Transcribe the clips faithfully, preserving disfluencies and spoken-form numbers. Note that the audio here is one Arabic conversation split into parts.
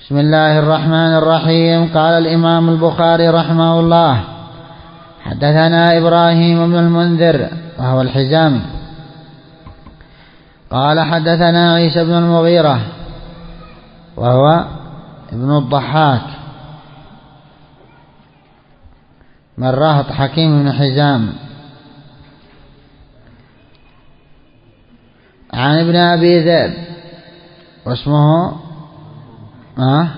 بسم الله الرحمن الرحيم. قال الإمام البخاري رحمه الله: حدثنا إبراهيم بن المنذر وهو الحزامي قال حدثنا عيسى بن المغيرة وهو ابن الضحاك من راهط حكيم بن حزام عن ابن أبي ذئب واسمه أه؟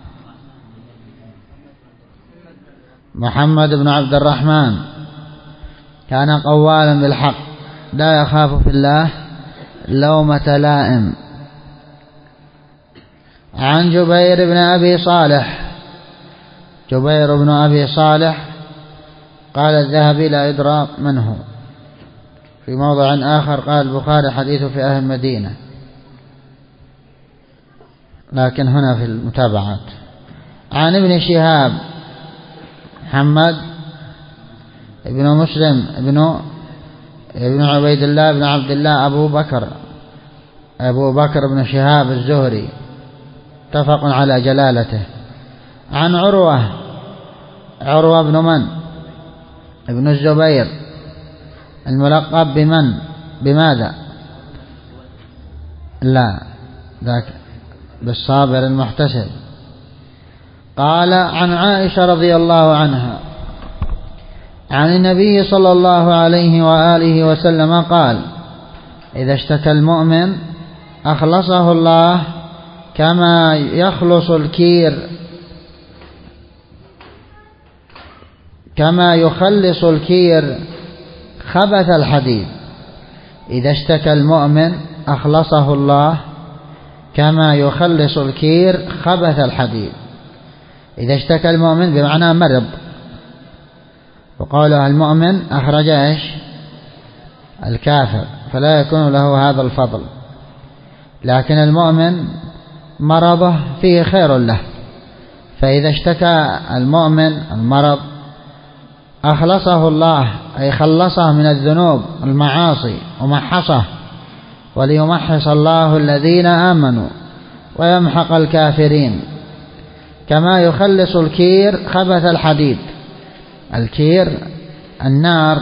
محمد بن عبد الرحمن، كان قوالا بالحق لا يخاف في الله لومة لائم. عن جبير بن أبي صالح، جبير بن أبي صالح قال الذهبي لا يدرى من هو. في موضع آخر قال البخاري حديث في أهل المدينة، لكن هنا في المتابعات. عن ابن شهاب محمد ابن مسلم ابن ابن عبيد الله بن عبد الله أبو بكر أبو بكر بن شهاب الزهري اتفق على جلالته. عن عروة عروة بن من ابن الزبير الملقب بمن بماذا لا ذاك بالصابر المحتسب. قال عن عائشة رضي الله عنها عن النبي صلى الله عليه وآله وسلم قال: إذا اشتكى المؤمن أخلصه الله كما يخلص الكير كما يخلص الكير خبث الحديد. إذا اشتكى المؤمن أخلصه الله كما يخلص الكير خبث الحديد. إذا اشتكى المؤمن بمعنى مرض، وقالها المؤمن أخرج إيش الكافر، فلا يكون له هذا الفضل. لكن المؤمن مرضه فيه خير له، فإذا اشتكى المؤمن المرض أخلصه الله، أي خلصه من الذنوب المعاصي ومحصه، وليمحص الله الذين آمنوا ويمحق الكافرين. كما يخلص الكير خبث الحديد. الكير النار،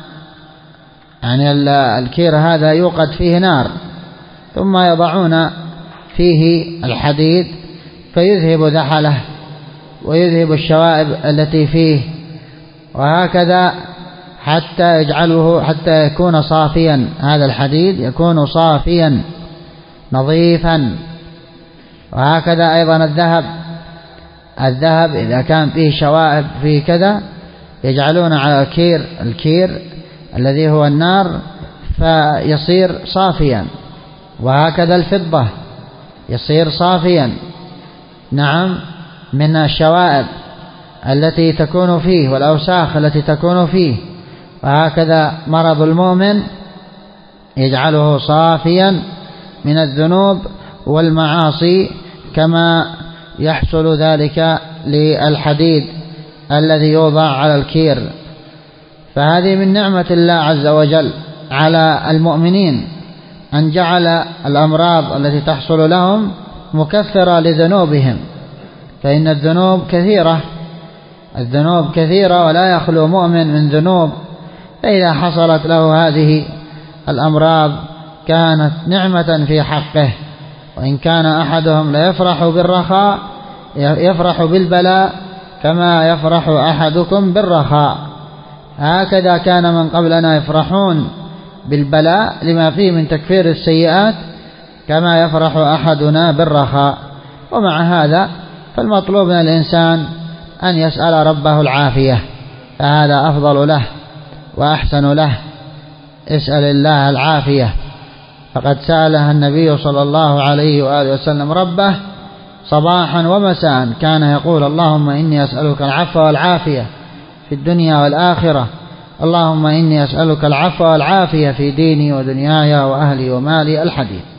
يعني الكير هذا يوقد فيه نار ثم يضعون فيه الحديد فيذهب ذحله ويذهب الشوائب التي فيه، وهكذا حتى يجعله حتى يكون صافيا. هذا الحديد يكون صافيا نظيفا. وهكذا أيضا الذهب الذهب إذا كان فيه شوائب فيه كذا يجعلون على الكير الكير الذي هو النار فيصير صافيا. وهكذا الفضة يصير صافيا، نعم، من الشوائب التي تكون فيه والأوساخ التي تكون فيه. وهكذا مرض المؤمن يجعله صافيا من الذنوب والمعاصي، كما يحصل ذلك للحديد الذي يوضع على الكير. فهذه من نعمة الله عز وجل على المؤمنين، أن جعل الأمراض التي تحصل لهم مكفرة لذنوبهم. فإن الذنوب كثيرة الذنوب كثيرة ولا يخلو مؤمن من ذنوب، فإذا حصلت له هذه الأمراض كانت نعمة في حقه. وإن كان أحدهم ليفرح بالرخاء يفرح بالبلاء كما يفرح أحدكم بالرخاء. هكذا كان من قبلنا يفرحون بالبلاء لما فيه من تكفير السيئات كما يفرح أحدنا بالرخاء. ومع هذا فالمطلوب من الإنسان أن يسأل ربه العافية، فهذا أفضل له وأحسن له. اسأل الله العافية، فقد سألها النبي صلى الله عليه وآله وسلم ربه صباحا ومساء، كان يقول: اللهم إني أسألك العفو والعافية في الدنيا والآخرة، اللهم إني أسألك العفو والعافية في ديني ودنياي وأهلي ومالي. الحديث.